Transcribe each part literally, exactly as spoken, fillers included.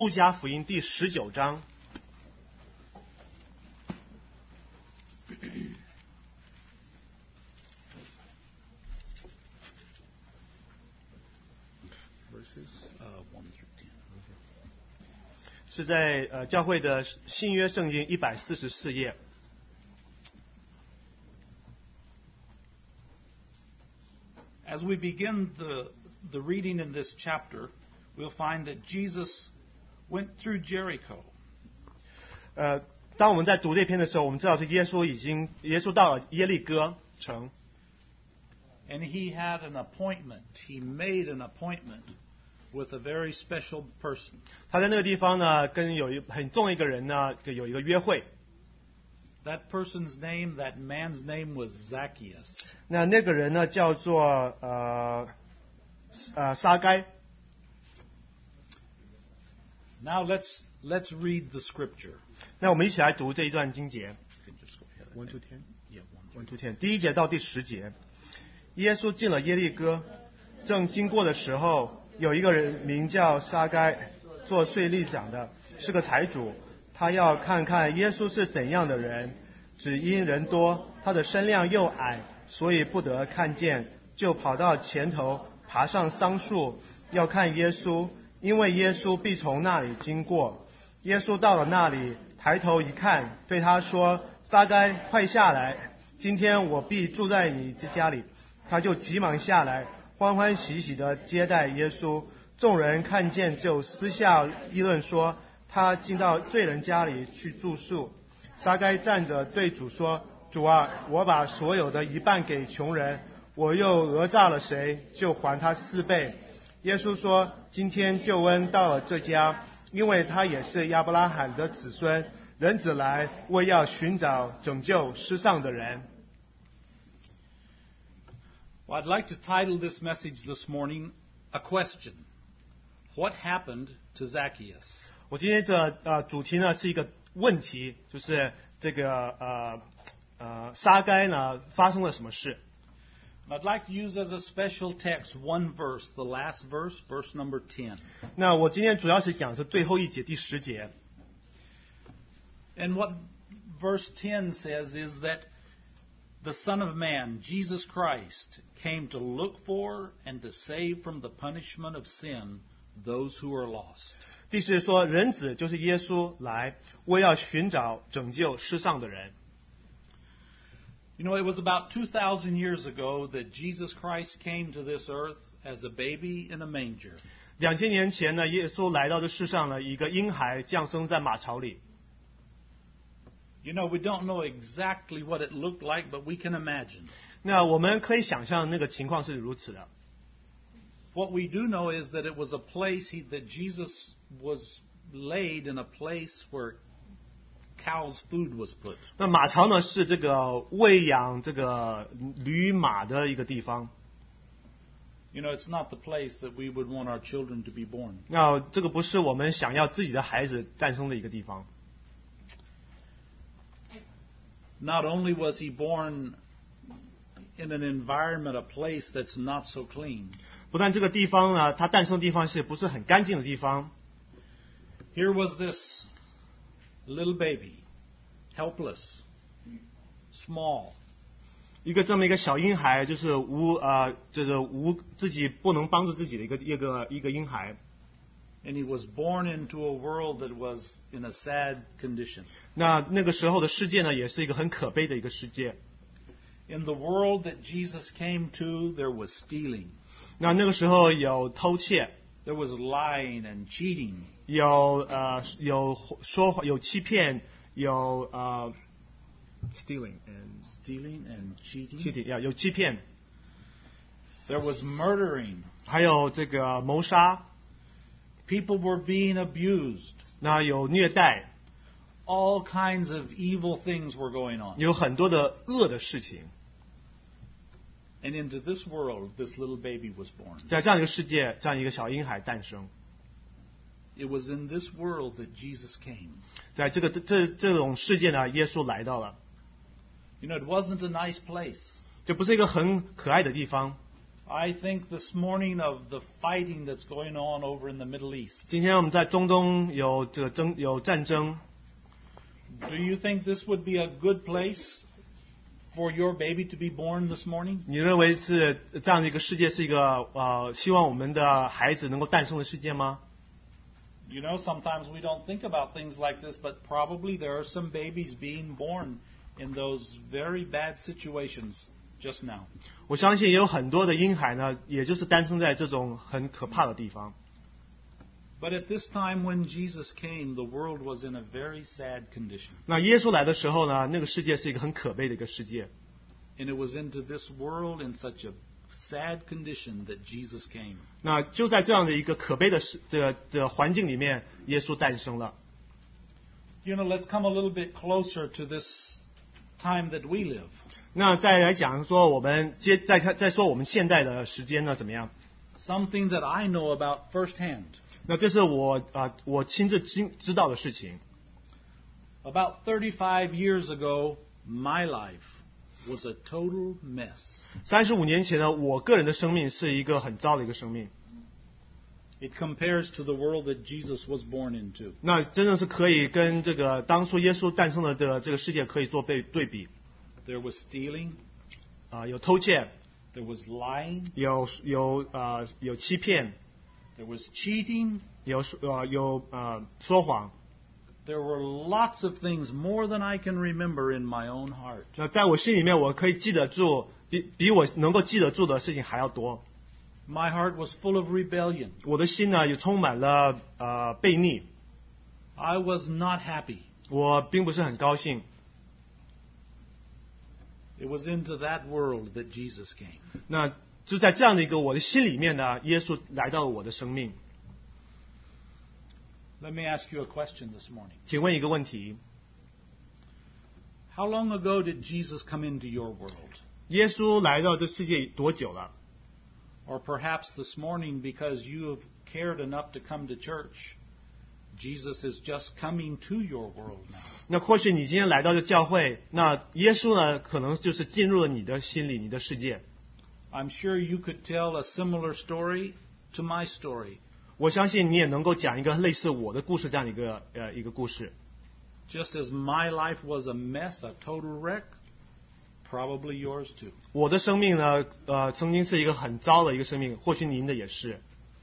路加福音第十九章。是在呃教会的新约圣经一百四十四页。 As we begin the the reading in this chapter, we'll find that Jesus went through Jericho. 呃，当我们在读这篇的时候，我们知道是耶稣已经耶稣到了耶利哥城。 And he had an appointment. He made an appointment with a very special person. 他在那个地方呢，跟有一很重要一个人呢，有一个约会。 That person's name, that man's name was Zacchaeus. 那那个人呢，叫做呃呃撒该。 Now let's let's read the scripture. 那我们一起来读这一段经节。One to ten. Yeah, one to ten. 第一节到第十节。耶稣进了耶利哥，正经过的时候，有一个人名叫撒该，做税吏长的，是个财主。他要看看耶稣是怎样的人，只因人多，他的身量又矮，所以不得看见，就跑到前头，爬上桑树，要看耶稣，因为耶稣必从那里经过。耶稣到了那里，抬头一看，对他说：“撒该，快下来，今天我必住在你家里。”他就急忙下来，欢欢喜喜地接待耶稣。众人看见，就私下议论说，他进到罪人家里去住宿。撒该站着对主说：“主啊，我把所有的一半给穷人，我又讹诈了谁，就还他四倍。”耶稣说：“今天救恩到了这家，因为他也是亚伯拉罕的子孙。人子来，为要寻找拯救世上的人。” Well, I'd like to title this message this morning, A Question. What happened to Zacchaeus? 我今天的呃主题呢是一个问题，就是这个呃呃撒该呢发生了什么事？ I'd like to use as a special text one verse, the last verse, verse number ten. 那我今天主要是讲是最后一节第十节。 And what verse ten says is that the Son of Man, Jesus Christ, came to look for and to save from the punishment of sin those who are lost. 第四说，人子就是耶稣来，为要寻找拯救世上的人。 You know, it was about two thousand years ago that Jesus Christ came to this earth as a baby in a manger. 两千年前呢，耶稣来到这世上呢，一个婴孩降生在马槽里。 You know, we don't know exactly what it looked like, but we can imagine. 那我们可以想象那个情况是如此的。 What we do know is that it was a place he, that Jesus was laid in a place where cows' food was put. 那马槽呢是这个喂养这个驴马的一个地方。 You know, it's not the place that we would want our children to be born. 那这个不是我们想要自己的孩子诞生的一个地方。 Not only was he born in an environment, a place that's not so clean. 不但这个地方呢，他诞生的地方是不是很干净的地方？ Here was this little baby, helpless, small. 一个这么一个小婴孩，就是无呃，就是无自己不能帮助自己的一个一个一个婴孩。 And he was born into a world that was in a sad condition. 那那个时候的世界呢，也是一个很可悲的一个世界。 In the world that Jesus came to, there was stealing. 那那个时候有偷窃， There was lying and cheating. 有呃有说谎，有欺骗，有呃 stealing and Stealing and cheating. cheating，呀，有欺骗， There was murdering. 还有这个谋杀， People were being abused. 那有虐待， All kinds of evil things were going on. 有很多的恶的事情。 And into this world, this little baby was born. 在这样一个世界，这样一个小婴孩诞生。 It was in this world that Jesus came. 在这个这这种世界呢，耶稣来到了。 You know, it wasn't a nice place. 这不是一个很可爱的地方。 I think this morning of the fighting that's going on over in the Middle East. 今天我们在中东有这个争有战争， Do you think this would be a good place for your baby to be born this morning? 你认为是这样的一个世界是一个呃希望我们的孩子能够诞生的世界吗？ You know, sometimes we don't think about things like this, but probably there are some babies being born in those very bad situations just now. 我相信也有很多的婴孩呢，也就是诞生在这种很可怕的地方。 But at this time when Jesus came, the world was in a very sad condition. 那耶稣来的时候呢，那个世界是一个很可悲的一个世界。 And it was into this world in such a sad condition that Jesus came. 那就在这样的一个可悲的世这个的环境里面，耶稣诞生了。 You know, let's come a little bit closer to this time that we live. 那再来讲说，我们接再看再说我们现在的时间呢怎么样？ Something that I know about firsthand. 那这是我啊、呃、我亲自知知道的事情。 About thirty-five years ago, my life was a total mess. 三十五年前呢，我个人的生命是一个很糟的一个生命。 It compares to the world that Jesus was born into. 那真正是可以跟这个当初耶稣诞生了的这个世界可以做对对比。 There was stealing, 啊、有偷窃， there was lying, 有有啊、有欺骗， there was cheating, 有呃有呃说谎。 there were lots of things more than I can remember in my own heart. 那在我心里面，我可以记得住，比比我能够记得住的事情还要多。 My heart was full of rebellion. 我的心呢，也充满了呃悖逆， I was not happy. 我并不是很高兴。 It was into that world that Jesus came. 那就在这样的一个我的心里面呢，耶稣来到了我的生命。 Let me ask you a question this morning. 请问一个问题： How long ago did Jesus come into your world? 耶稣来到这世界多久了？ Or perhaps this morning, because you have cared enough to come to church, Jesus is just coming to your world now. 那或许你今天来到这教会，那耶稣呢，可能就是进入了你的心里，你的世界。 I'm sure you could tell a similar story to my story. 我相信你也能够讲一个类似我的故事这样的一个呃一个故事。 Just as my life was a mess, a total wreck, probably yours too. 我的生命呢，呃，曾经是一个很糟的一个生命，或许您的也是。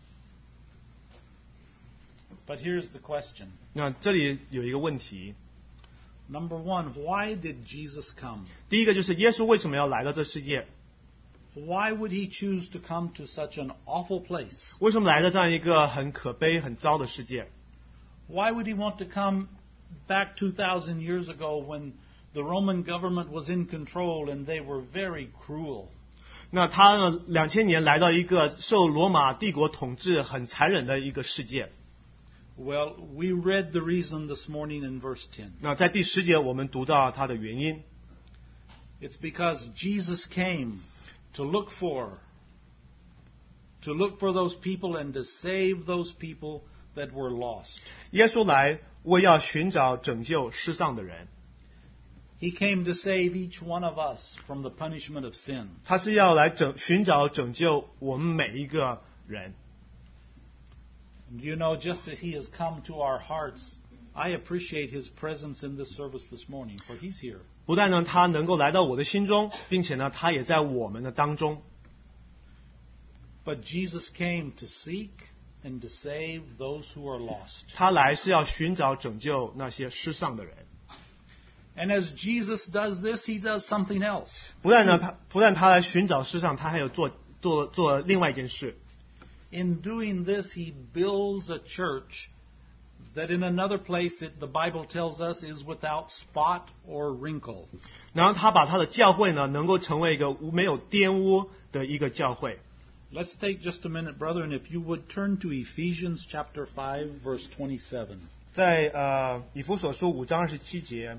But here's the question. 那这里有一个问题， Number one, why did Jesus come? 第一个就是耶稣为什么要来到这世界？ Why would he choose to come to such an awful place? 为什么来到这样一个很可悲、很糟的世界？ Why would he want to come back two thousand years ago when the Roman government was in control and they were very cruel? 那他呢，两千年来到一个受罗马帝国统治很残忍的一个世界。 Well, we read the reason this morning in verse ten. 那在第十节我们读到他的原因， It's because Jesus came to look for, to look for those people and to save those people that were lost. 耶稣来为要寻找拯救失丧的人， He came to save each one of us from the punishment of sin. 他是要来拯寻找拯救我们每一个人。 And you know, just as He has come to our hearts, I appreciate His presence in this service this morning, for He's here. 不但呢，他能够来到我的心中，并且呢，他也在我们的当中。 But Jesus came to seek and to save those who are lost. 他来是要寻找拯救那些失丧的人。 And as Jesus does this, He does something else. 不但呢，他不但他来寻找失丧，他还有做做做另外一件事。 In doing this, He builds a church that in another place it, the Bible tells us is without spot or wrinkle. 然后他把他的教会呢，能够成为一个没有玷污的一个教会。 Let's take just a minute, brother, and if you would turn to Ephesians chapter five, verse twenty-seven. 在呃以弗所书五章二十七节，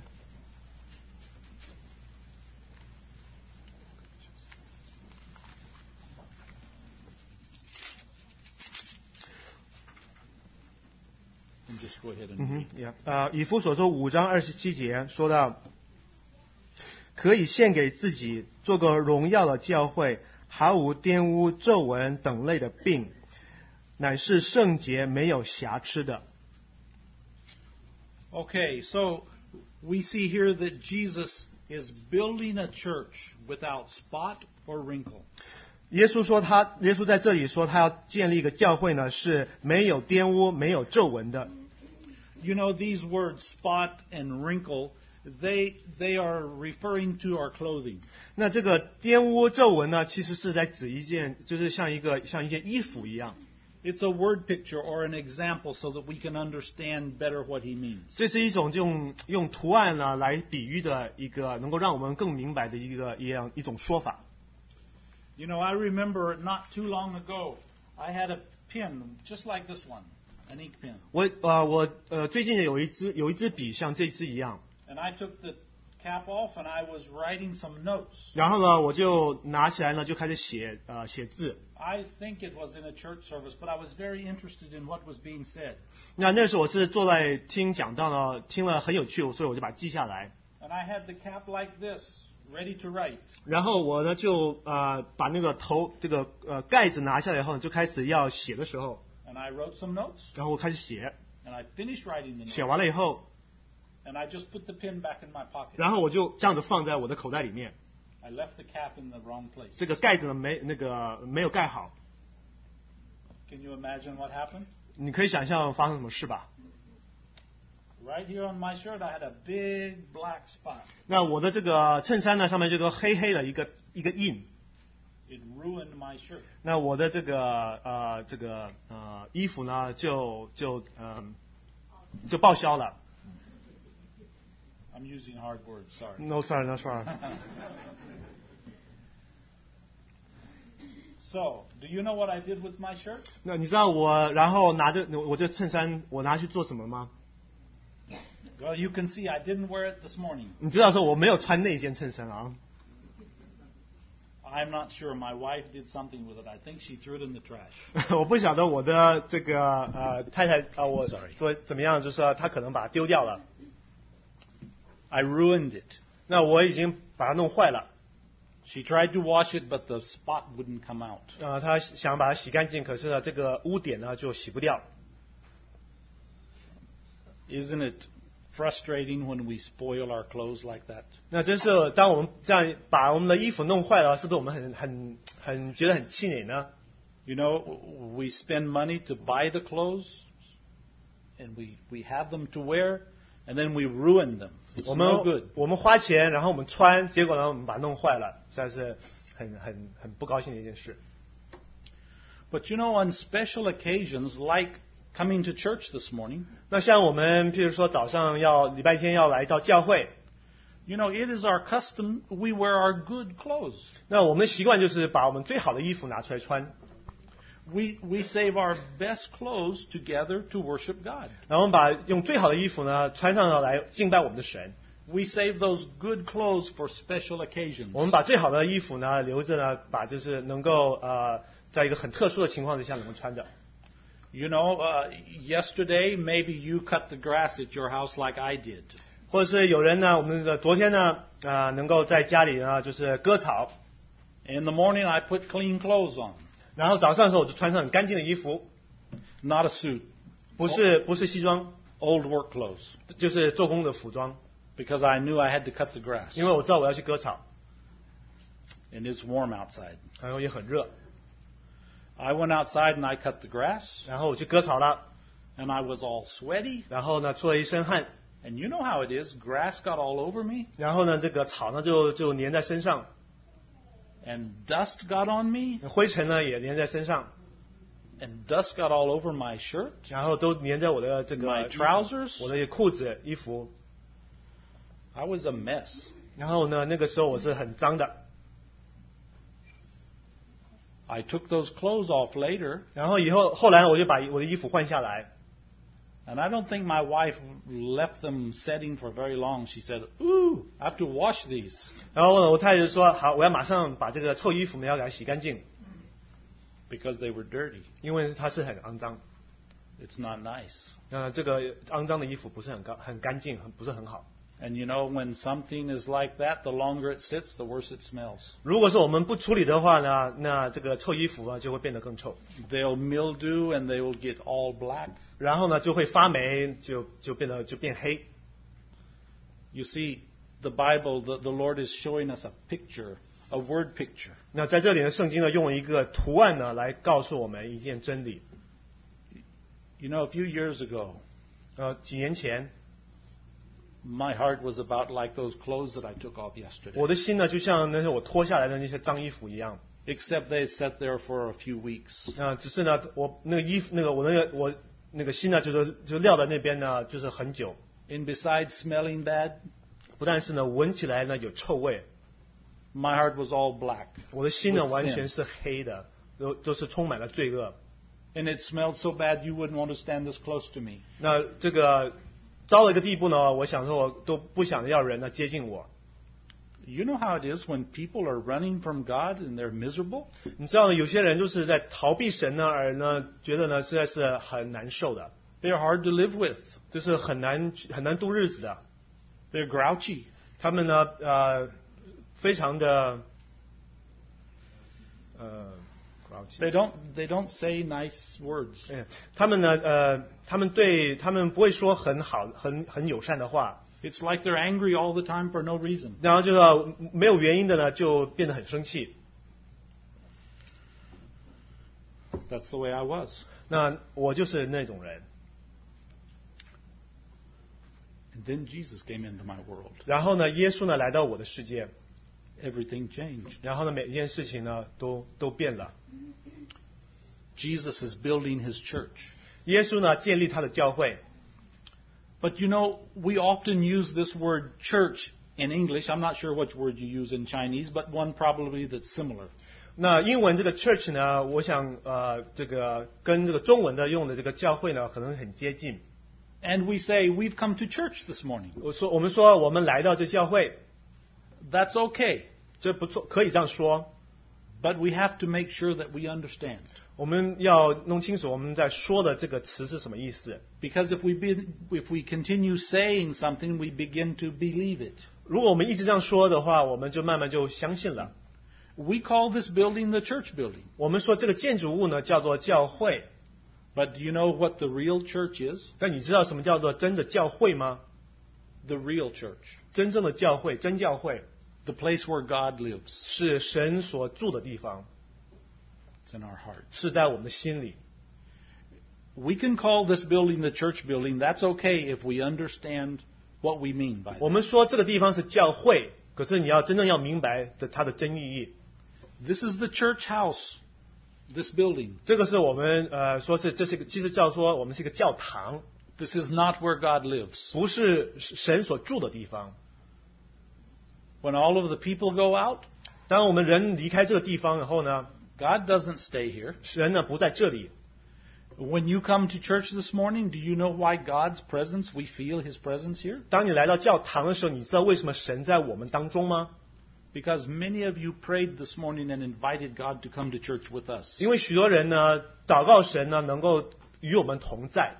And just go ahead and 嗯 read. 哼，yeah，呃，以弗所书五章二十七节说到，可以献给自己，做个荣耀的教会， 毫无玷污、皱纹等类的病，乃是圣洁没有瑕疵的。 Okay, so we see here that Jesus is building a church without spot or wrinkle. 耶稣说他，耶稣在这里说他要建立一个教会呢，是没有玷污、没有皱纹的。 You know, these words, spot and wrinkle, they they are referring to our clothing. 那这个玷污、皱纹呢，其实是在指一件，就是像一个像一件衣服一样。 It's a word picture or an example so that we can understand better what he means. 这是一种用用图案呢来比喻的一个，能够让我们更明白的一个一样一种说法。 You know, I remember not too long ago, I had a pen just like this one, an ink pen. 我呃我呃最近有一支有一支笔像这支一样， And I took the cap off and I was writing some notes. 然后呢我就拿起来呢就开始写呃写字。 I think it was in a church service, but I was very interested in what was being said. 那那时候我是坐在听讲道呢，听了很有趣，所以我就把它记下来。 And I had the cap like this, ready to write. 然后我呢就呃把那个头这个呃盖子拿下来以后呢，就开始要写的时候， And I wrote some notes, 然后我开始写， and I finished writing the 写 notes. 完了以后， And I just put the pen back in my pocket. 然后我就这样子放在我的口袋里面。 I left the cap in the wrong place. 这个盖子呢没那个没有盖好， Can you imagine what happened? 你可以想象发生什么事吧？ Right here on my shirt, I had a big black spot. 那我的这个衬衫呢上面就有个黑黑的一个一个印， It ruined my shirt. 那我的这个呃这个呃衣服呢就就嗯、呃、就报销了。 I'm using hard words, sorry. No sorry, no sorry. So, do you know what I did with my shirt? 那你知道我然后拿着我这衬衫我拿去做什么吗？ Well, you can see I didn't wear it this morning. 你知道说我没有穿那件衬衫啊。 I'm not sure. My wife did something with it. I think she threw it in the trash. 我不晓得我的这个呃太太啊、呃、我 Sorry. 做怎么样，就是说她可能把它丢掉了。 I ruined it. 那我已经把它弄坏了。 She tried to wash it, but the spot wouldn't come out. 呃，她想把它洗干净，可是呢这个污点呢就洗不掉。 Isn't it frustrating when we spoil our clothes like that? 那真是当我们这样把我们的衣服弄坏了，是不是我们很很很觉得很气馁呢？ You know, we spend money to buy the clothes, and we, we have them to wear, and then we ruin them. It's 我 no good. 们我们花钱，然后我们穿，结果呢我们把它弄坏了，实在是很很很不高兴的一件事。 But you know, on special occasions like coming to church this morning, 那像我们譬如说早上要礼拜天要来到教会， you know, it is our custom, we wear our good clothes. 那我们的习惯就是把我们最好的衣服拿出来穿， We, we save our best clothes together to worship God. 然后我们把用最好的衣服呢穿上来敬拜我们的神。 We save those good clothes for special occasions. 我们把最好的衣服呢留着呢，把就是能够呃在一个很特殊的情况之下能够穿着。 You know, uh, yesterday maybe you cut the grass at your house like I did. 或者是有人呢，我们的昨天呢啊、呃能够在家里呢就是割草， In the morning I put clean clothes on, 然后早上的时候我就穿上很干净的衣服， not a suit, 不是不是西装， old work clothes, 就是做工的服装， because I knew I had to cut the grass. 因为我知道我要去割草， And it's warm outside. 然后也很热， I went outside and I cut the grass, 然后我去割草了， and I was all sweaty. 然后呢出了一身汗， And you know how it is. Grass got all over me, 然后呢这个草呢就就粘在身上， and dust got on me, 灰尘呢也粘在身上， and dust got all over my shirt, 然后都粘在我的这个 my trousers. 我的裤子、衣服， I was a mess. 然后呢那个时候我是很脏的， I took those clothes off later, 然后以后后来我就把我的衣服换下来。 and I don't think my wife left them setting for very long. She said, "Ooh, I have to wash these." 然后呢我太太就说好，我要马上把这个臭衣服们要给它洗干净， Because they were dirty. 因为它是很肮脏。 It's not nice. 那这个肮脏的衣服不是很干很干净，很不是很好。 And you know, when something is like that, the longer it sits, the worse it smells. 如果是我们不处理的话呢，那这个臭衣服啊就会变得更臭， They'll mildew and they will get all black. 然后呢就会发霉，就就变得就变黑。 You see, the Bible, the, the Lord is showing us a picture, a word picture. 那在这里呢，圣经呢用一个图案呢来告诉我们一件真理。 You know, a few years ago, 呃，几年前， my heart was about like those clothes that I took off yesterday. 我的心呢就像那些我脱下来的那些脏衣服一样。 Except they sat there for a few weeks. 啊、只是呢，我那个衣服，那个我那个我那个心呢，就是就撂在那边呢，就是很久。 And besides smelling bad, 不但是呢，闻起来呢有臭味， my heart was all black. 我的心呢 With sin. 完全是黑的，都都是充满了罪恶。 And it smelled so bad you wouldn't want to stand this close to me. 那这个到了一个地步呢，我想说我都不想要人呢接近我。 You know how it is when people are running from God and they're miserable? 你知道呢，有些人就是在逃避神呢，而呢觉得呢实在是很难受的， They're hard to live with. 就是很难很难度日子的。 They're grouchy. 他们呢呃非常的呃 They don't they don't say nice words. 哎他们呢呃他们对他们不会说很好很很友善的话， It's like they're angry all the time for no reason. 然后就是没有原因的呢就变得很生气。 That's the way I was. 那我就是那种人。 And then Jesus came into my world. 然后呢，耶稣呢来到我的世界， Everything changed. 然后呢每一件事情呢都都变了。 Jesus is building his church. 耶稣呢建立他的教会。 But you know, we often use this word church in English. I'm not sure which word you use in Chinese, but one probably that's similar. 那英文这个 church 呢，我想呃这个跟这个中文的用的这个教会呢可能很接近。 And we say, we've come to church this morning. 我说我们说我们来到这教会， That's okay. 这不错，可以这样说。 But we have to make sure that we understand. 我们要弄清楚我们在说的这个词是什么意思。 Because if we be, if we continue saying something, we begin to believe it. 如果我们一直这样说的话，我们就慢慢就相信了。 We call this building the church building. 我们说这个建筑物呢叫做教会， But do you know what the real church is? 但你知道什么叫做真的教会吗？ The real church. 真正的教会，真教会 The place where God lives. 是神所住的地方， It's in our heart. 是在我们的心里。 We can call this building the church building. That's okay if we understand what we mean by 我 that. 们说这个地方是教会，可是你要真正要明白的它的真意义。 This is the church house, this building. 这个是我们呃说是这是一个，其实叫说我们是一个教堂， This is not where God lives. 不是神所住的地方。 When all of the people go out, 当我们人离开这个地方以后呢， God doesn't stay here. 神呢不在这里。 When you come to church this morning, do you know why God's presence, we feel His presence here? 当你来到教堂的时候，你知道为什么神在我们当中吗？ Because many of you prayed this morning and invited God to come to church with us. 因为许多人呢祷告神呢能够与我们同在，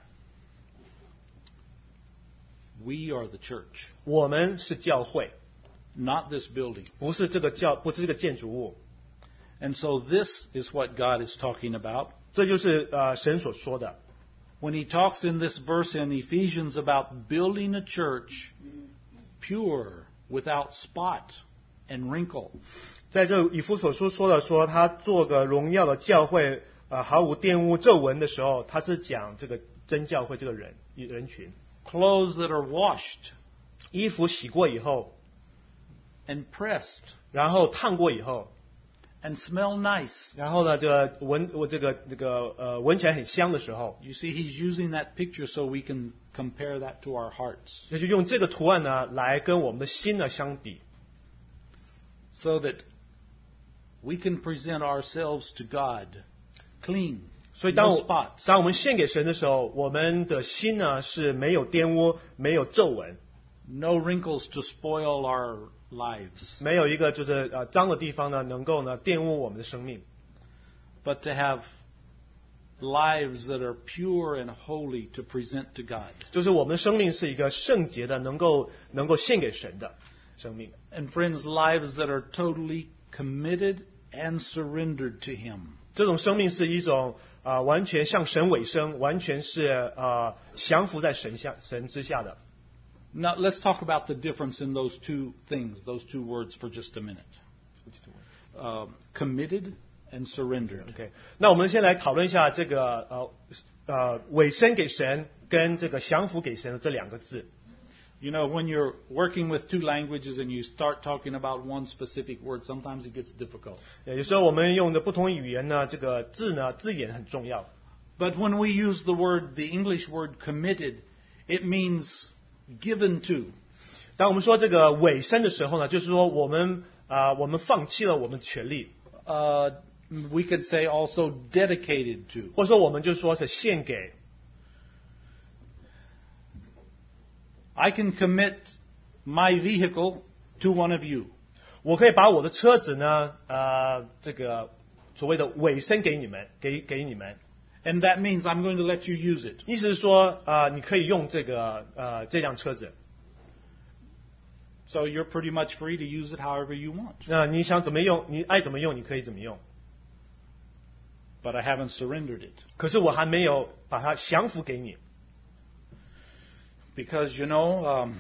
We are the church, 我们是教会， not this building. 不是这个教，不是这个建筑物。 And so this is what God is talking about. 这就是呃神所说的。 When He talks in this verse in Ephesians about building a church pure, without spot and wrinkle. 在这以弗所书说了说他做个荣耀的教会，呃毫无玷污皱纹的时候，他是讲这个真教会这个人人群。 Clothes that are washed 衣服洗过以后， and pressed 然后烫过以后， and smell nice. 然后呢，这个闻我这个这个呃闻起来很香的时候， You see, He's using that picture so we can compare that to our hearts. 那就用这个图案呢来跟我们的心呢相比， So that we can present ourselves to God clean, 所以当 no 我 spots, 当我们献给神的时候，我们的心呢是没有玷污，没有皱纹， no wrinkles to spoil our lives, 没有一个就是呃脏的地方呢能够呢玷污我们的生命。 but to have lives that are pure and holy to present to God. 就是我们的生命是一个圣洁的，能够能够献给神的生命。 And friends, lives that are totally committed and surrendered to Him. 这种生命是一种啊、呃、完全向神委身，完全是啊、呃、降服在神下神之下的。 Now let's talk about the difference in those two things, those two words for just a minute. Uh, committed and surrendered. OK， 那我们先来讨论一下这个呃呃委身给神跟这个降服给神的这两个字。 You know, when you're working with two languages and you start talking about one specific word, sometimes it gets difficult. 有时候我们用的不同语言呢，这个字呢字眼很重要。 But when we use the word, the English word committed, it means given to. 当我们说这个委身的时候呢，就是说我们啊、呃、我们放弃了我们的权利， Uh, we could say also dedicated to. 或者说我们就说是献给。 I can commit my vehicle to one of you. 我可以把我的车子呢，呃，这个所谓的委身给你们，给给你们。 And that means I'm going to let you use it. 意思是说，啊、呃，你可以用这个呃这辆车子， So you're pretty much free to use it however you want. 那、你想怎么用，你爱怎么用，你可以怎么用。 But I haven't surrendered it. 可是我还没有把它降服给你， Because, you know, um,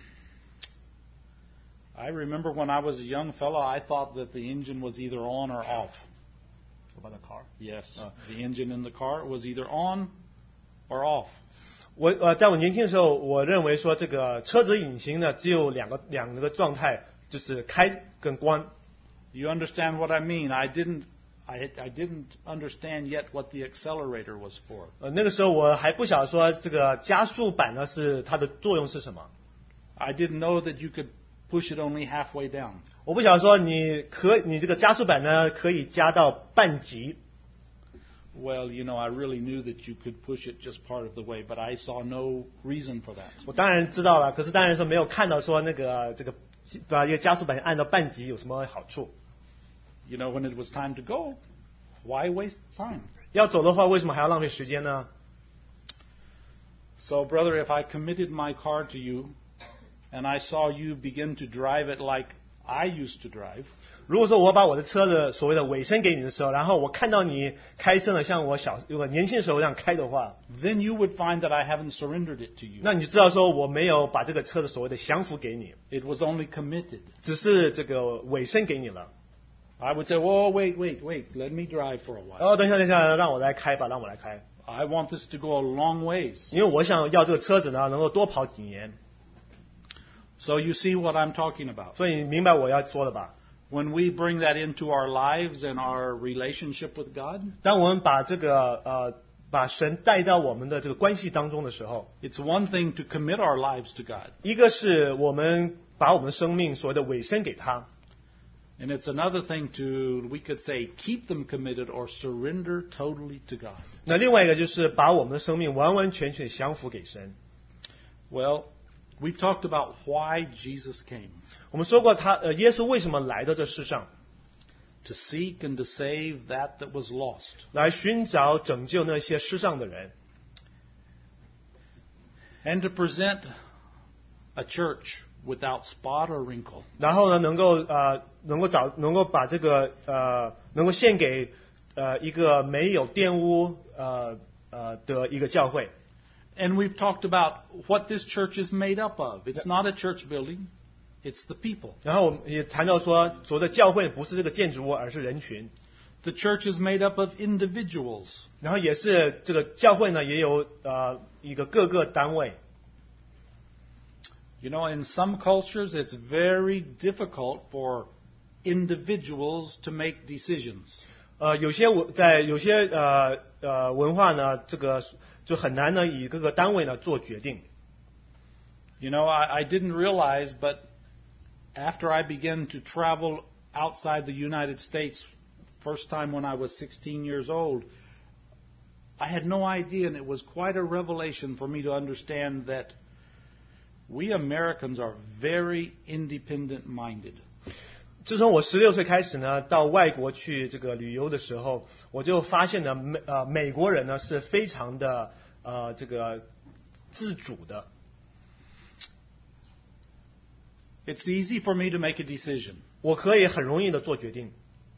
I remember when I was a young fellow, I thought that the engine was either on or off. About the car. Yes. Uh. The engine in the car was either on or off. 我呃，在我年轻的时候，我认为说这个车子引擎呢，只有两个两个状态，就是开跟关。 You understand what I mean? I didn't, I, I didn't understand yet what the accelerator was for. 呃，那个时候我还不晓得说这个加速板呢是它的作用是什么。 I didn't know that you could push it only halfway down. 我不晓得说你可你这个加速板呢可以加到半级。 Well, you know, I really knew that you could push it just part of the way, but I saw no reason for that. 我当然知道了，可是当然是没有看到说那个这个把一个加速板按到半级有什么好处。 You know, when it was time to go, why waste time? 要走的话，为什么还要浪费时间呢？ So, brother, if I committed my car to you and I saw you begin to drive it like I used to drive, 如果说我把我的车子所谓的委身给你的时候，然后我看到你开车呢，像我小我年轻时候这样开的话， then you would find that I haven't surrendered it to you. 那你就知道说我没有把这个车子所谓的降服给你， It was only committed. 只是这个委身给你了。 I would say, whoa, wait, wait, wait, let me drive for a while. 哦，等一下，等一下，让我来开吧，让我来开， I want this to go a long ways. 因为我想要这个车子呢能够多跑几年。 So you see what I'm talking about. 所以你明白我要说的吧？ When we bring that into our lives and our relationship with God, 当我们把这个呃把神带到我们的这个关系当中的时候， it's one thing to commit our lives to God, 一个是我们把我们的生命所谓的委身给他， and it's another thing to, we could say, keep them committed or surrender totally to God. 那另外一个就是把我们的生命完完全全降服给神。 Well, we've talked about why Jesus came, 我们说过他呃耶稣为什么来到这世上， to seek and to save that that was lost. 来寻找拯救那些失丧的人， And to present a church without spot or wrinkle. 然后呢能够呃能够找能够把这个呃能够献给呃一个没有玷污呃呃的一个教会。 And we've talked about what this church is made up of. It's not a church building, it's the people. 然后我们也谈到说，所谓的教会不是这个建筑物，而是人群。 The church is made up of individuals. 然后也是这个教会呢，也有呃一个各个单位。 You know, in some cultures, it's very difficult for individuals to make decisions. 呃，有些文在有些呃呃文化呢，这个就很难呢以各个单位呢做决定。 You know, I, I didn't realize, but after I began to travel outside the United States, first time when I was sixteen years old, I had no idea, and it was quite a revelation for me to understand that we Americans are very independent-minded. 自从我十六岁开始呢，到外国去这个旅游的时候，我就发现呢，美呃美国人呢是非常的呃这个自主的。 It's easy for me to make a decision. 我可以很容易的做决定，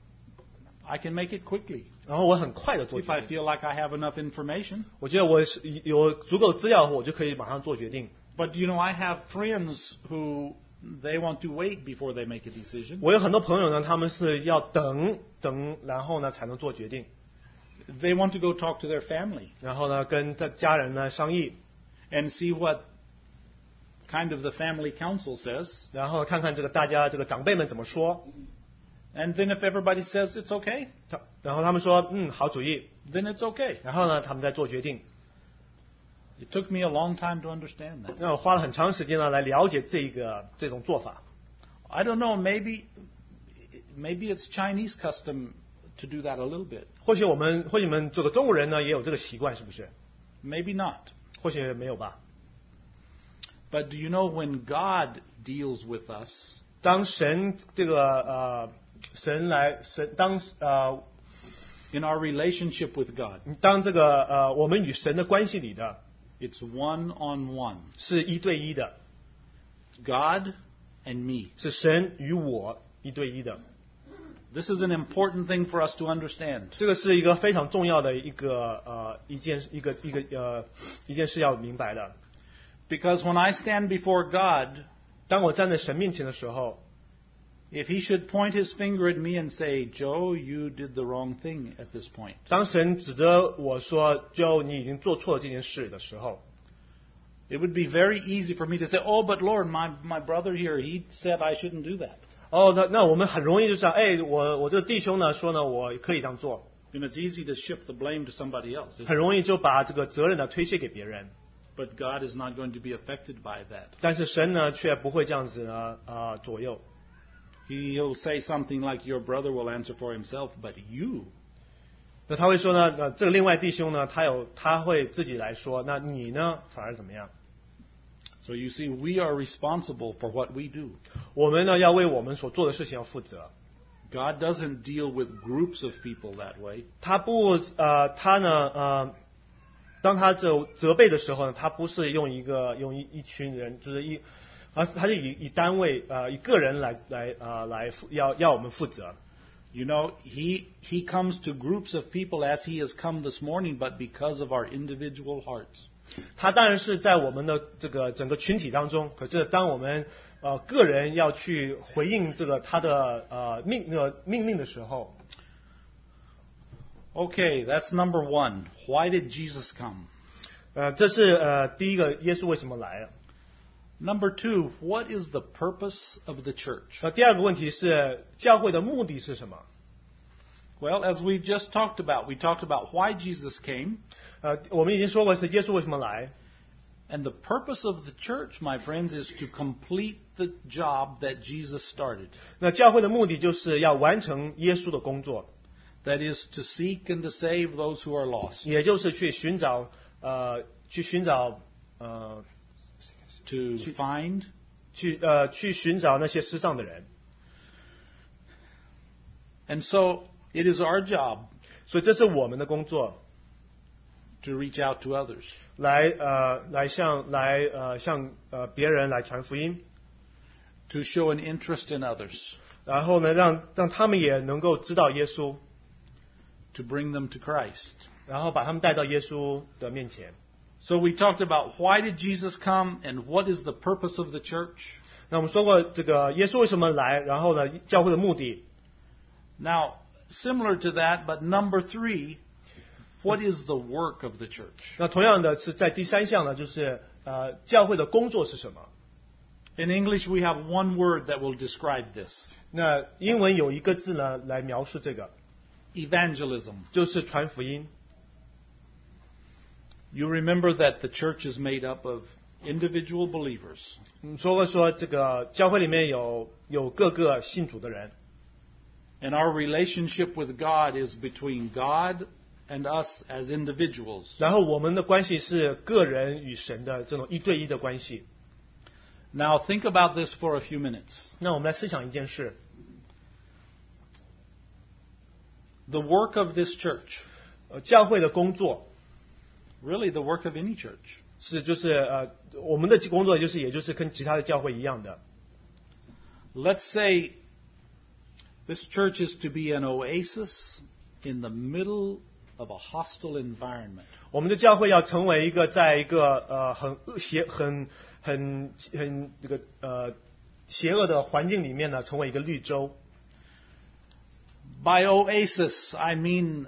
I can make it quickly 然后我很快的做 if I 决定。 feel like I have enough information. 我觉得我是有足够资料，我就可以马上做决定。 But you know, I have friends who they want to wait before they make a decision. 我有很多朋友呢，他们是要等等，然后呢才能做决定， They want to go talk to their family 然后呢跟他家人呢商议， and see what kind of the family council says. 然后看看这个大家这个长辈们怎么说。 And then if everybody says it's okay, 他然后他们说嗯好主意， then it's okay. 然后呢他们再做决定。 It took me a long time to understand that. 那我花了很长时间呢来了解这个这种做法。 I don't know, maybe maybe it's Chinese custom to do that a little bit. 或许我们或许我们这个中国人呢也有这个习惯，是不是？ Maybe not. 或许没有吧。 But do you know when God deals with us, 当神这个呃神来神当呃 in our relationship with God, 当这个呃我们与神的关系里的 it's one on one. 是一对一的， God and me. 是神与我一对一的。 This is an important thing for us to understand. 这个是一个非常重要的一个呃一件一个一个呃一件事要明白的。 Because when I stand before God, 当我站在神面前的时候， if He should point His finger at me and say, Joe, you did the wrong thing at this point, 当神指着我说 "Joe， 你已经做错了这件事"的时候， it would be very easy for me to say, oh, but Lord, my, my brother here, he said I shouldn't do that. 哦，那那我们很容易就这样，哎，我我这个弟兄呢说呢，我可以这样做， And it's easy to shift the blame to somebody else. isn't 很 it? 容易就把这个责任呢推卸给别人。 But God is not going to be affected by that. 但是神呢却不会这样子呢啊、呃、左右。 He'll say something like, your brother will answer for himself, but you, 那他会说呢，呃，这个另外弟兄呢，他有他会自己来说，那你呢反而怎么样？ so you see, we are responsible for what we do. 我们呢要为我们所做的事情要负责。 God doesn't deal with groups of people that way. 他不呃他呢呃，当他责责备的时候呢，他不是用一个用一一群人，就是一，而是他是以以单位呃以个人来来呃来负要要我们负责。 You know, he, he comes to groups of people as he has come this morning, but because of our individual hearts. 他当然是在我们的这个整个群体当中，可是当我们呃个人要去回应这个他的呃命那个命令的时候， Okay, that's number one. Why did Jesus come? 呃这是呃第一个耶稣为什么来了？ Number two, what is the purpose of the church? 那第二个问题是教会的目的是什么？ Well, as we just talked about, we talked about why Jesus came. 呃，我们已经说过是耶稣为什么来， And the purpose of the church, my friends, is to complete the job that Jesus started. 那教会的目的就是要完成耶稣的工作， That is to seek and to save those who are lost. 也就是去寻找呃去寻找呃 To find, 去呃去寻找那些失丧的人。 and so it is our job 所以这是我们的工作， to reach out to others. 来呃来向来呃向呃别人来传福音， To show an interest in others. 然后呢让让他们也能够知道耶稣， To bring them to Christ. 然后把他们带到耶稣的面前。 So we talked about why did Jesus come and what is the purpose of the church. 那我们说过这个耶稣为什么来，然后呢教会的目的。 Now, similar to that, but number three, what is the work of the church? 那同样的是在第三项呢，就是呃教会的工作是什么？ In English, we have one word that will describe this. 那英文有一个字呢来描述这个， Evangelism. 就是传福音。 You remember that the church is made up of individual believers. 嗯，说过说这个教会里面有有各个信主的人， And our relationship with God is between God and us as individuals. 然后我们的关系是个人与神的这种一对一的关系。 Now think about this for a few minutes. 那我们来思想一件事： The work of this church, 呃，教会的工作 really the work of any church, 是就是呃，我们的工作就是也就是跟其他的教会一样的。 let's say this church is to be an oasis in the middle of a hostile environment. 我们的教会要成为一个在一个呃很恶邪很很很这个呃邪恶的环境里面呢，成为一个绿洲。 By oasis, I mean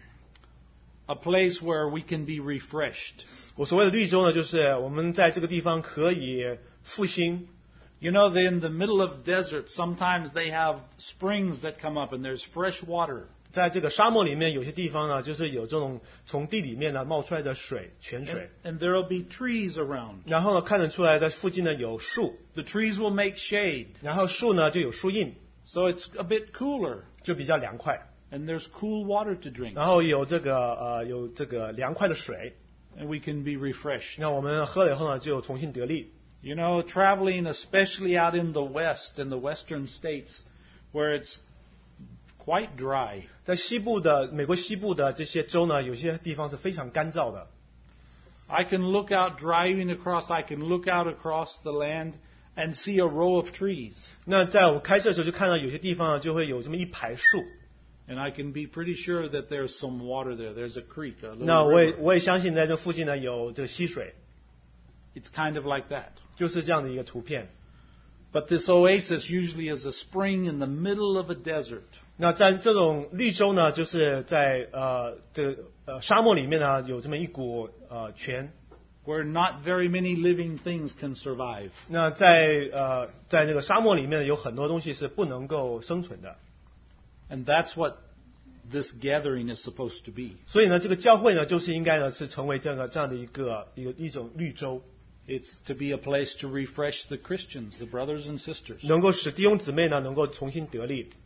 a place where we can be refreshed. 我所谓的绿洲呢，就是我们在这个地方可以复兴。 You know, that in the middle of desert, sometimes they have springs that come up and there's fresh water. 在这个沙漠里面，有些地方呢，就是有这种从地里面呢冒出来的水，泉水。 And, and there'll be trees around. 然后呢，看得出来的附近呢有树， The trees will make shade, 然后树呢就有树荫， so it's a bit cooler. 就比较凉快。 And there's cool water to drink. 然后有这个呃有这个凉快的水， And we can be refreshed. 那我们喝了以后呢，就重新得力。 You know, traveling especially out in the west, in the western states, where it's quite dry. 在西部的美国西部的这些州呢，有些地方是非常干燥的。 I can look out driving across, I can look out across the land and see a row of trees. 那在我开车的时候，就看到有些地方呢，就会有这么一排树。 And I can be pretty sure that there's some water there. There's a creek, a little 那我也 river. 我也相信在这附近呢有这个溪水， It's kind of like that. 就是这样的一个图片。 But this oasis usually is a spring in the middle of a desert. 那在这种绿洲呢，就是在呃这个呃沙漠里面呢，有这么一股呃泉。 Where not very many living things can survive. 那在呃在那个沙漠里面有很多东西是不能够生存的。 And that's what this gathering is supposed to be. 所以呢，这个教会呢，就是应该呢是成为这个这样的一个一个一种绿洲， It's to be a place to refresh the Christians, the brothers and sisters. 能够使弟兄姊妹呢能够重新得力，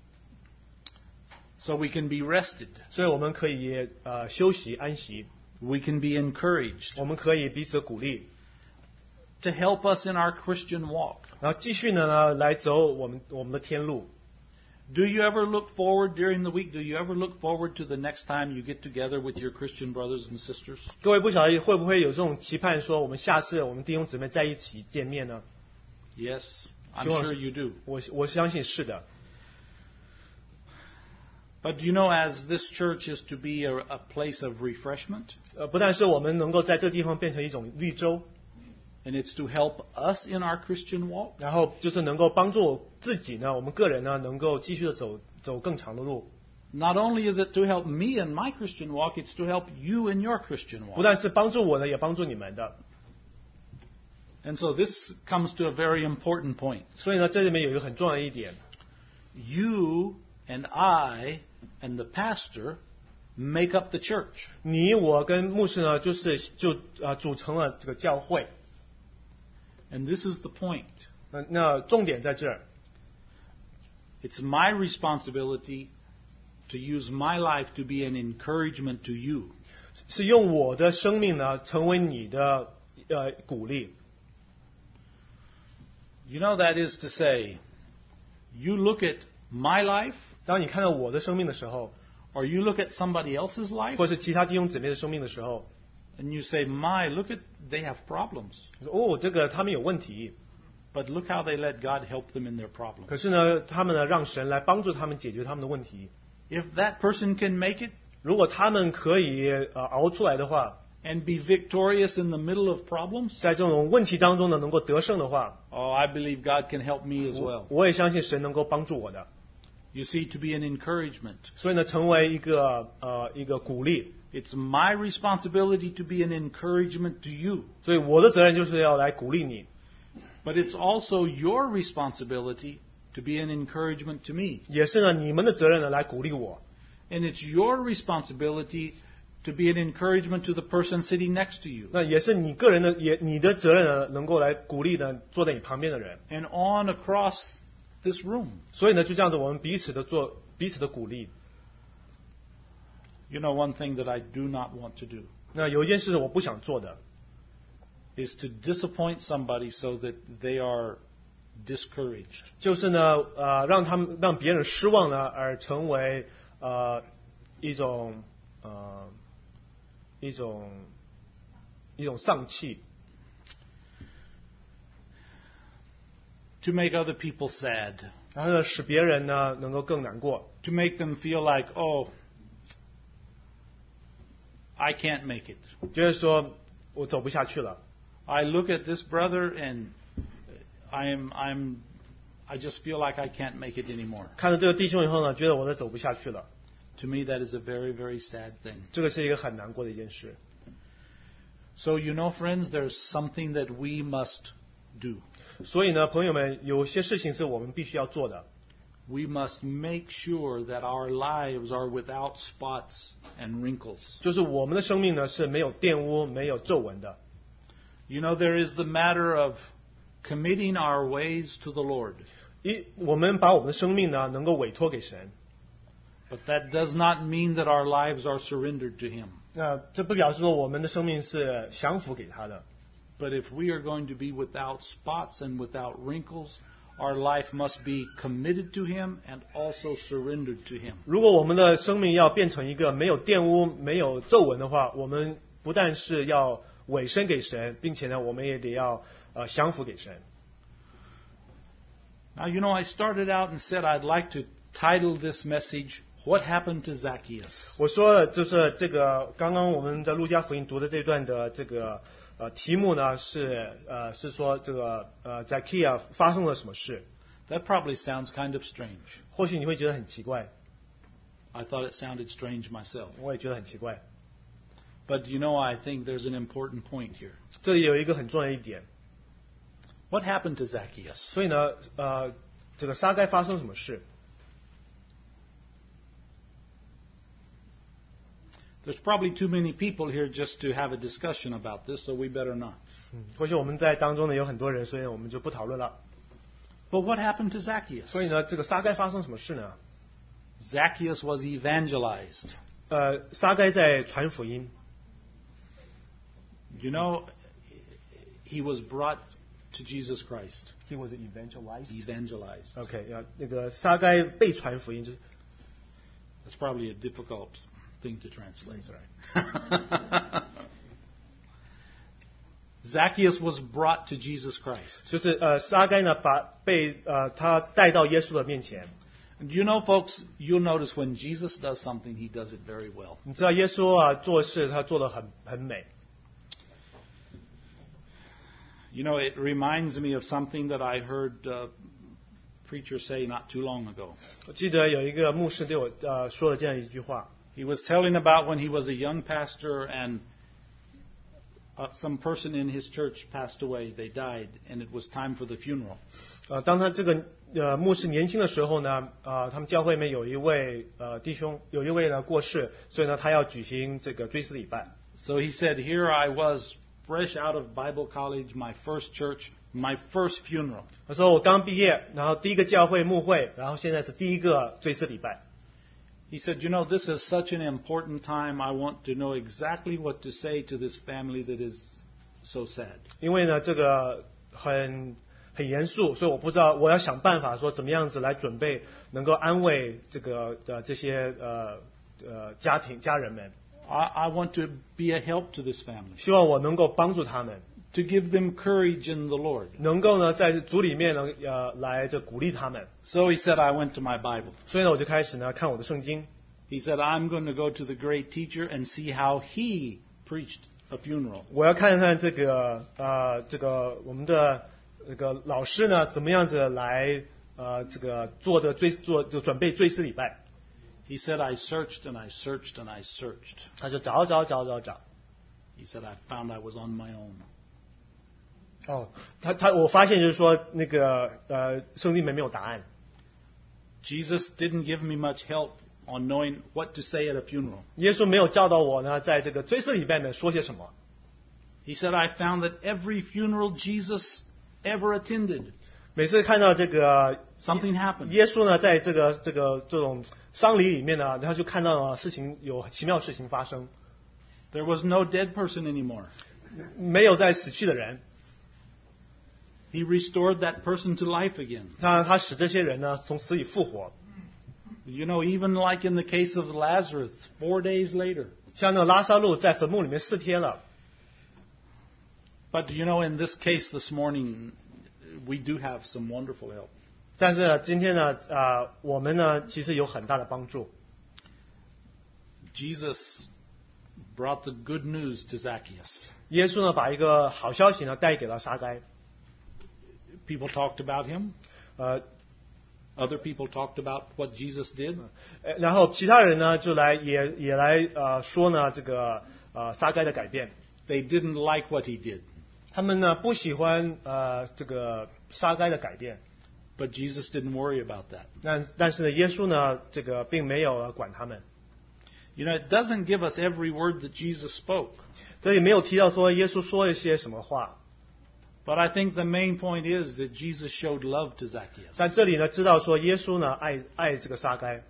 So we can be rested. 所以我们可以呃休息安息， We can be encouraged 我们可以彼此鼓励， to help us in our Christian walk. 然后继续呢呢来走我们我们的天路。 Do you ever look forward during the week? Do you ever look forward to the next time you get together with your Christian brothers and sisters? 各位不晓得会不会有这种期盼，说我们下次我们弟兄姊妹在一起见面呢？ Yes, I'm 希望 sure you do. 我我相信是的。 But you know, as this church is to be a, a place of refreshment, 呃，不但是我们能够在这个地方变成一种绿洲， and it's to help us in our Christian walk, 然后就是能够帮助自己呢，我们个人呢能够继续的走走更长的路。 not only is it to help me in my Christian walk, it's to help you in your Christian 不 walk. 但是帮助我的，也帮助你们的。 And so this comes to a very important point. 所以呢，这里面有一个很重要的一点， You and I and the pastor make up the church. 你我跟牧师呢，就是就啊、呃、组成了这个教会。 And this is the point. 那那重点在这儿， It's my responsibility to use my life to be an encouragement to you. 是用我的生命呢，成为你的呃鼓励。 You know, that is to say, you look at my life, 当你看到我的生命的时候， or you look at somebody else's life, 或是其他弟兄姊妹的生命的时候， and you say, my, look at, they have problems. 你说哦，这个他们有问题， But look how they let God help them in their problems. 可是呢，他们呢让神来帮助他们解决他们的问题。 If that person can make it 如果他们可以呃熬出来的话， and be victorious in the middle of problems, 在这种问题当中呢能够得胜的话， oh, I believe God can help me as 我 well. 我也相信神能够帮助我的。 You see, to be an encouragement. 所以呢，成为一个呃一个鼓励。 It's my responsibility to be an encouragement to you. 所以我的责任就是要来鼓励你， But it's also your responsibility to be an encouragement to me. 也是呢你们的责任呢来鼓励我。 And it's your responsibility to be an encouragement to the person sitting next to you. 那也是你个人的，也你的责任呢，能够来鼓励呢坐在你旁边的人。 And on across this room. 所以呢，就这样子，我们彼此的做彼此的鼓励。 You know, one thing that I do not want to do 那有一件事我不想做的， is to disappoint somebody so that they are discouraged. 就是呢，呃，让他们让别人失望呢，而成为呃一种呃一种一种丧气。 To make other people sad. 然后呢，使别人呢能够更难过。 To make them feel like, oh, I can't make it. 就是说我走不下去了。 I look at this brother and I'm I'm I just feel like I can't make it anymore. 看到这个弟兄以后呢，觉得我都走不下去了。 To me, that is a very, very sad thing. 这个是一个很难过的一件事。 So you know, friends, there's something that we must do. 所以呢，朋友们，有些事情是我们必须要做的。 We must make sure that our lives are without spots and wrinkles. 就是我们的生命呢是没有玷污、没有皱纹的。 You know, there is the matter of committing our ways to the Lord. 一，我们把我们的生命呢能够委托给神。 But that does not mean that our lives are surrendered to Him. 那这不表示说我们的生命是降服给他的。 But if we are going to be without spots and without wrinkles, our life must be committed to Him and also surrendered to Him. 如果我们的生命要变成一个没有玷污、没有皱纹的话，我们不但是要委身给神，并且呢，我们也得要呃降服给神。 Now, you know, I started out and said I'd like to title this message, What Happened to Zacchaeus? 我说了，就是这个刚刚我们在路加福音读的这段的这个呃题目呢，是呃是说这个呃 Zacchaeus 发生了什么事？ That probably sounds kind of strange. 或许你会觉得很奇怪， I thought it sounded strange myself. 我也觉得很奇怪。 But you know, I think there's an important point here. 这里有一个很重要的一点， What happened to Zacchaeus? 所以呢，呃，这个撒该发生什么事？ There's probably too many people here just to have a discussion about this, so we better not. 嗯，或许我们在当中呢有很多人，所以我们就不讨论了。 But what happened to Zacchaeus? 所以呢，这个撒该发生什么事呢？ Zacchaeus was evangelized. 呃，撒该在传福音。 You know, he was brought to Jesus Christ. He was evangelized. Evangelized. OK，要那个撒该被传福音，就是 That's probably a difficult thing to translate. Right? Zacchaeus was brought to Jesus Christ. 就是呃，撒该呢把被呃他带到耶稣的面前。 And you know, folks, you'll notice when Jesus does something, he does it very well. 你知道耶稣啊做事他做得很很美。 You know, it reminds me of something that I heard a preacher say not too long ago. 我记得有一个牧师对我呃说了这样一句话。 He was telling about when he was a young pastor and uh, some person in his church passed away. They died, and it was time for the funeral. 呃，当他这个呃牧师年轻的时候呢，呃，他们教会里面有一位呃弟兄，有一位呢过世，所以呢他要举行这个追思礼拜。 So he said, "Here I was, fresh out of Bible college, my first church, my first funeral." 他说我刚毕业，然后第一个教会牧会，然后现在是第一个追思礼拜。 He said, "You know, this is such an important time. I want to know exactly what to say to this family that is so sad." 因为呢这个很很严肃，所以我不知道我要想办法说怎么样子来准备，能够安慰这个呃这些呃呃家庭家人们。 I, I want to be a help to this family, 希望我能够帮助他们， to give them courage in the Lord. 能够呢在主里面呢呃来这鼓励他们。 So he said, I went to my Bible. 所以呢我就开始呢看我的圣经。 He said, I'm going to go to the great teacher and see how he preached a funeral. 我要看看这个呃这个我们的这个老师呢怎么样子来呃这个做的追做就准备追思礼拜。 He said, I searched and I searched and I searched. 他就找找找找找。 He said, I found I was on my own. 哦，他他我发现就是说那个呃圣经里面没有答案。 Jesus didn't give me much help on knowing what to say at a funeral. 耶稣没有教导我呢，在这个追思礼拜呢说些什么。 He said, I found that every funeral Jesus ever attended, 每次看到这个 something happened. 耶稣呢，在这个这个这种丧礼里面呢，然后就看到了事情有奇妙事情发生， There was no dead person anymore. 没有在死去的人， He restored that person to life again. 他他使这些人呢从死里复活。 You know, even like in the case of Lazarus, four days later. 像那个拉萨路在坟墓里面四天了。 But you know, in this case this morning, we do have some wonderful help. 但是呢，今天呢，啊、呃，我们呢，其实有很大的帮助。 Jesus brought the good news to Zacchaeus. 耶稣呢，把一个好消息呢带给了撒该。 People talked about him. 呃。 Other people talked about what Jesus did. 然后其他人呢就来也也来呃说呢这个呃撒该的改变。 They didn't like what he did. 他们呢不喜欢呃这个撒该的改变。 But Jesus didn't worry about that. 但但是呢，耶稣呢这个并没有管他们。 You know, it doesn't give us every word that Jesus spoke. 这里没有提到说耶稣说一些什么话。 But I think the main point is that Jesus showed love to Zacchaeus. 但这里呢，知道说耶稣呢爱爱这个撒该。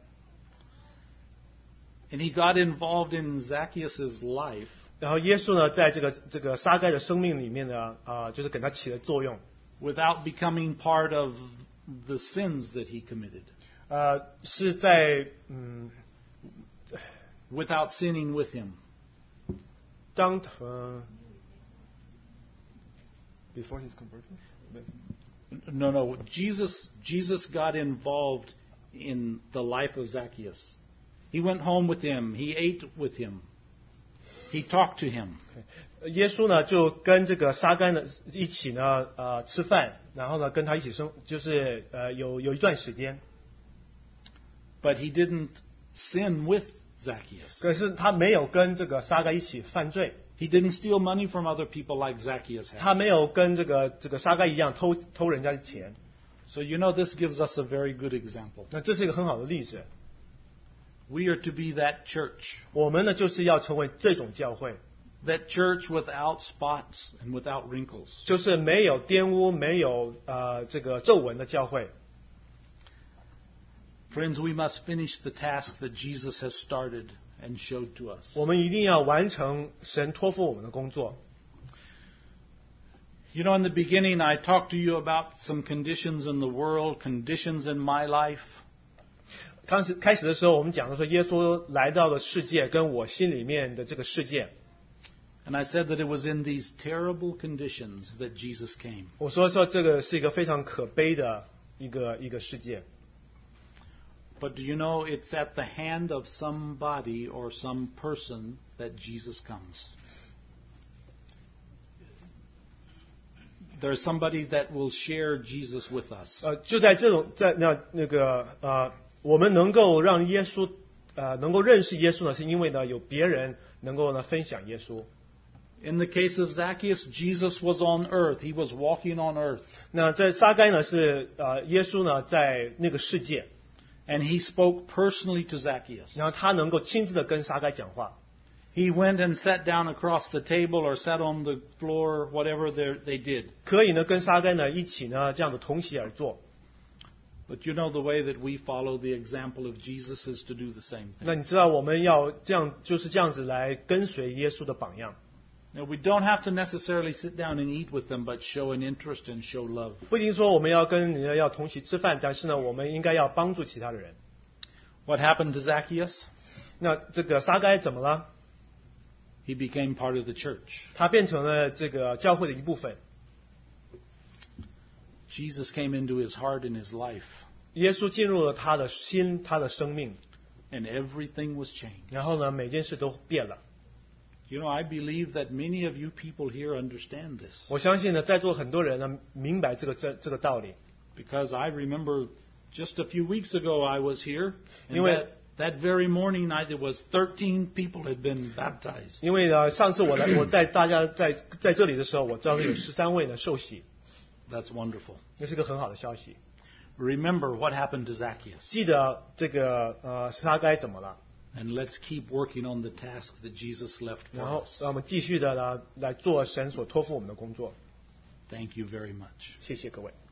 And he got involved in Zacchaeus' life. 然后耶稣呢，在这个这个撒该的生命里面呢，啊、呃，就是给他起了作用。 Without becoming part of the sins that he committed. 呃，是在嗯。 Without sinning with him. 当呃。Before his conversion? No, no. Jesus, Jesus got involved in the life of Zacchaeus. He went home with him. He ate with him. He talked to him. 耶稣呢，就跟这个撒该呢一起呢，呃，吃饭，然后呢，跟他一起生，就是呃，有有一段时间。 But he didn't sin with Zacchaeus. 可是他没有跟这个撒该一起犯罪。 He didn't steal money from other people like Zacchaeus had. 他没有跟这个这个撒该一样偷偷人家的钱。 So you know this gives us a very good example. 那这是一个很好的例子。 We are to be that church. 我们呢就是要成为这种教会。 That church without spots and without wrinkles. 就是没有玷污、没有呃这个皱纹的教会。 Friends, we must finish the task that Jesus has started and showed to us. 我们一定要完成神托付我们的工作。 You know, in the beginning, I talked to you about some conditions in the world, conditions in my life. 开始开始的时候，我们讲的说，耶稣来到了世界，跟我心里面的这个世界。 And I said that it was in these terrible conditions that Jesus came. 我说说这个是一个非常可悲的一个一个世界。 But do you know it's at the hand of somebody or some person that Jesus comes? There's somebody that will share Jesus with us. 呃，就在这种在那那个呃，我们能够让耶稣呃能够认识耶稣呢，是因为呢有别人能够呢分享耶稣。 In the case of Zacchaeus, Jesus was on earth. He was walking on earth. 那在撒该呢是呃耶稣呢在那个世界。 And he spoke personally to Zacchaeus. 然后他能够亲自的跟撒该讲话。 He went and sat down across the table or sat on the floor, whatever they did. 可以呢跟撒该呢一起呢这样的同席而坐。 But you know the way that we follow the example of Jesus is to do the same thing. 那你知道我们要这样就是这样子来跟随耶稣的榜样。 Now, we don't have to necessarily sit down and eat with them, but show an interest and show love. 不一定说我们要跟人家要同席吃饭，但是呢，我们应该要帮助其他的人。 What happened to Zacchaeus? 那这个撒该怎么了？ He became part of the church. 他变成了这个教会的一部分。 Jesus came into his heart and his life. 耶稣进入了他的心，他的生命。 And everything was changed. 然后呢，每件事都变了。 You know, I believe that many of you people here understand this. 我相信呢，在座很多人呢明白这个这这个道理。 Because I remember just a few weeks ago I was here, and 因为 that, that very morning I, there was thirteen people had been baptized. 因为呢，上次我来我在大家在在这里的时候，我知道有十三位呢受洗。 That's wonderful. 这是个很好的消息。 Remember what happened to Zacchaeus. 记得这个呃撒该怎么了？ And let's keep working on the task that Jesus left 然 for 后 us. 让我们继续的呢来做神所托付我们的工作。 Thank you very much. 谢谢各位。